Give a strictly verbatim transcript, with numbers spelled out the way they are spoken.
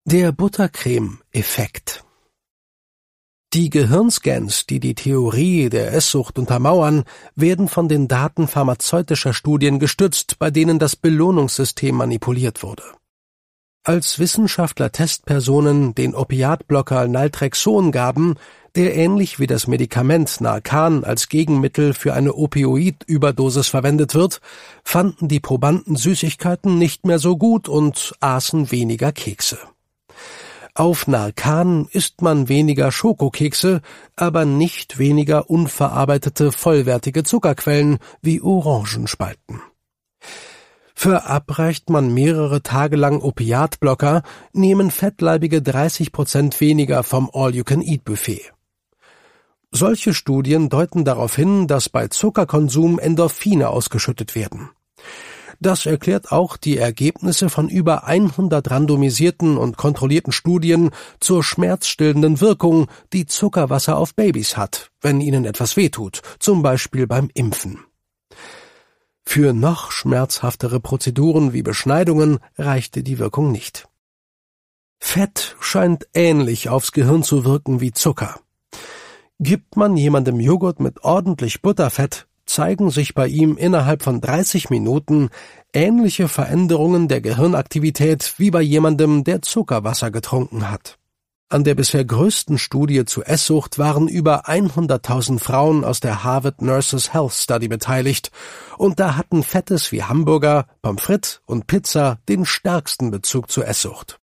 Der Buttercreme-Effekt. Die Gehirnscans, die die Theorie der Esssucht untermauern, werden von den Daten pharmazeutischer Studien gestützt, bei denen das Belohnungssystem manipuliert wurde. Als Wissenschaftler Testpersonen den Opiatblocker Naltrexon gaben, der ähnlich wie das Medikament Narcan als Gegenmittel für eine Opioidüberdosis verwendet wird, fanden die Probanden Süßigkeiten nicht mehr so gut und aßen weniger Kekse. Auf Narcan isst man weniger Schokokekse, aber nicht weniger unverarbeitete vollwertige Zuckerquellen wie Orangenspalten. Verabreicht man mehrere Tage lang Opiatblocker, nehmen Fettleibige dreißig Prozent weniger vom All-You-Can-Eat-Buffet. Solche Studien deuten darauf hin, dass bei Zuckerkonsum Endorphine ausgeschüttet werden. Das erklärt auch die Ergebnisse von über hundert randomisierten und kontrollierten Studien zur schmerzstillenden Wirkung, die Zuckerwasser auf Babys hat, wenn ihnen etwas wehtut, zum Beispiel beim Impfen. Für noch schmerzhaftere Prozeduren wie Beschneidungen reichte die Wirkung nicht. Fett scheint ähnlich aufs Gehirn zu wirken wie Zucker. Gibt man jemandem Joghurt mit ordentlich Butterfett, zeigen sich bei ihm innerhalb von dreißig Minuten ähnliche Veränderungen der Gehirnaktivität wie bei jemandem, der Zuckerwasser getrunken hat. An der bisher größten Studie zu Esssucht waren über hunderttausend Frauen aus der Harvard Nurses Health Study beteiligt, und da hatten Fettes wie Hamburger, Pommes frites und Pizza den stärksten Bezug zur Esssucht.